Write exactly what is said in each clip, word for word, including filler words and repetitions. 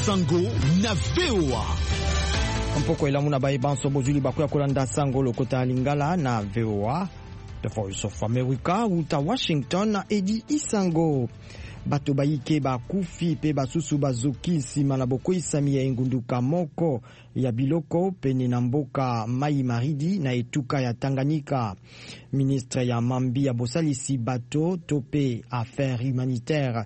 Sango na V O A. Mpoko elamuna baye banso bozuli bakuya kolanda sango lokota lingala na V O A. The Voice of America uta Washington na Edi Isango. Bato bayike ba kufi pe basusu bazoki sima na boko isami ya engunduka moko ya biloko pene na mboka Mai Maridi na etuka ya Tanganyika. Ministre ya Mambi ya bosalisi bato tope affaires humanitaires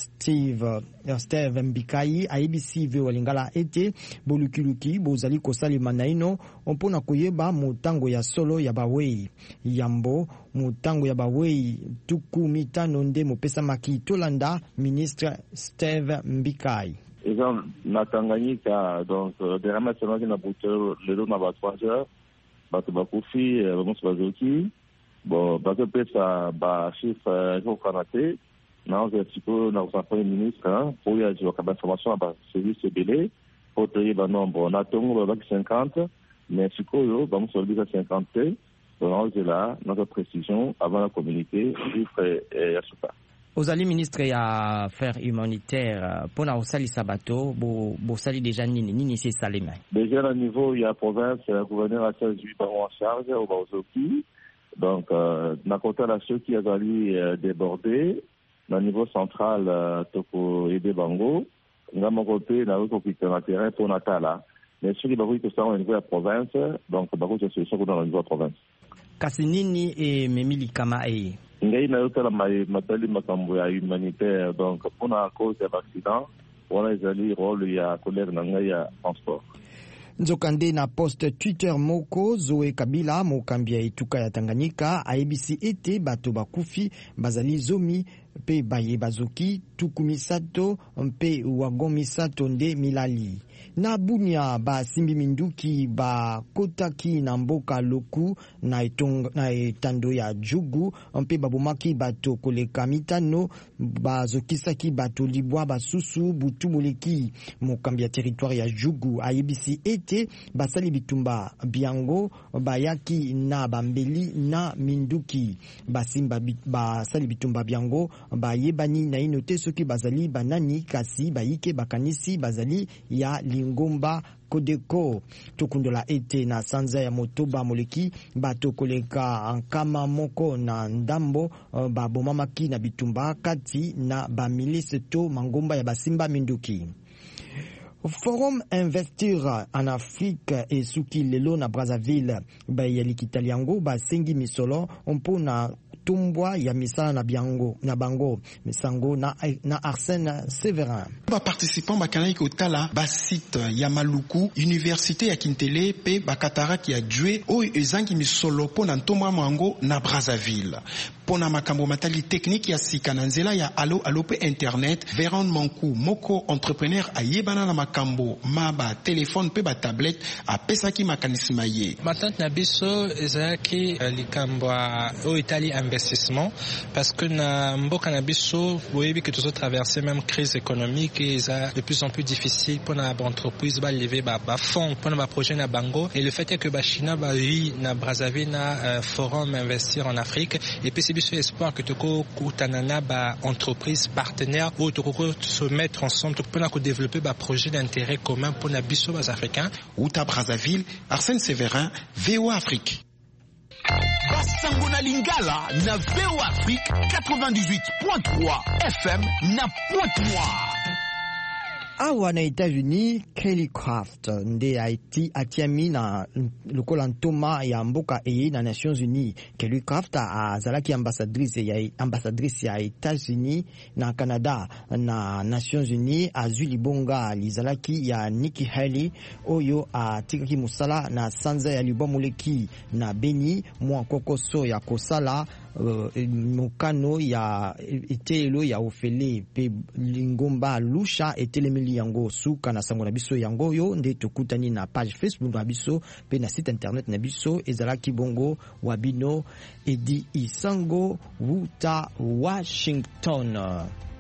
Steve Steve Mbikai a A B C V O lingala ete bolukiluki bozali kosalema na ino mpona koyeba motango ya solo ya bawei yambo motango ya bawei tuku mitano nde mopesa maki tolanda ministre Steve Mbikai. Ils ont na Tanganyika, donc dernièrement c'est moi qui n'a bouté le dos dans trois heures. Bato bakufi, vamos bazoki. Bon, bato pesa ba chiffre ko kanate. Na on explique na au premier ministre pour y avoir comme information ba service belé pour trouver ba nombre. Na tongo ba cinquante, mais sikoyo vamos dire cinquante. Donc là, notre précision avant la communiquer chiffre et asuka. Ozali ministre ya affaires humanitaires pona osali sabato bo bo sali déjà nini nini c'est salema. Déjà au niveau il y a province le gouverneur a saisi par en charge au Bazoki. Donc euh, na côté là ceux qui azali euh, débordé au niveau central euh, toko aider bango ngamo côté na ko quitter le terrain pour Natala. Mais ceux qui ba que ça au niveau de la province donc ba ko c'est solution dans le niveau de la province. Kasinini et memili kama e ngai na yotala mai matali makambo ya humanitaire donc pona cause ya accident wala ezali rôle ya collègue na ngai ya transport. Nzokande na post Twitter moko Zoe Kabila mokambia etuka ya Tanganyika A B C ete bato bakufi bazali zomi pe baye bazoki tukumisato mpe wagomisato nde milali. Na Bunia ba simbi minduki ba kotaki na mboka loku na etong na etando ya Jugu mpe babomaki bato koleka mitano bazokisaki bato libwa basusu butu moleki mokambia territoire ya Jugu. A B C ete basali bitumba biango bayaki na bambeli na minduki basimba basali bitumba biango bayebani na inote soki bazali banani kasi bayike bakanisi bazali ya Lingomba Kodeko. Tukundola ete na sanza ya motoba moleki bato koleka ankama moko na ndambo babomamaki na bitumba kati na bamilise to mangomba ya basimba minduki. Forum Investir en Afrique et Suki lelo na Brazzaville ba yalikitaliango ba sengi misolo mpona tumbwa ya misala na biango na bango misango na na Arsène Séverin. Ba participant ba kanai ko tala ba site ya Maluku université ya Kintele pe ba kataraki ya Djwe o ezangi misolo pona ntomwa mango na Brazzaville. Pona makambo matali technique ya sika na nzela ya alo alo pe internet Véron Mankou moko entrepreneur ayebana na makambo maba téléphone pe ba tablette a pesaki makanisma ye. Matante na biso ezaki likambo o Italie investissement parce que na mboka na biso boyebi que tous traverser même crise économique et ça de plus en plus difficile pour na entreprise ba lever ba ba fonds pour na projet na bango et le fait est que ba China ba oui na Brazzaville na uh, forum investir en Afrique et puis c'est biso espoir que toko kutanana ba entreprise partenaire ou toko se mettre ensemble pour na ko développer ba projet d'intérêt commun pour na biso bas africains ou ta Brazzaville. Arsène Séverin, V O A Afrique. Basango na Lingala na V O A Afrique quatre-vingt-dix-huit point trois F M na Pointe-Noire. Awa na États-Unis, Kelly Craft nde Haiti atiami na lokola ntoma ya mboka eye na Nations Unies. Kelly Craft a zalaki ambassadrice ya ambassadrice ya États-Unis na Canada na Nations Unies azwi libonga lizalaki ya Nikki Haley oyo atikaki musala na sanza ya libomoleki na Beni mwa kokoso ya kosala Uh, mokano ya etelo ya ofele pe lingomba lusha etelemeli yango suka na sango na biso yango yo nde tokutani na page Facebook na biso pe na site internet na biso ezalaki bongo wabino Edi Isango wuta Washington.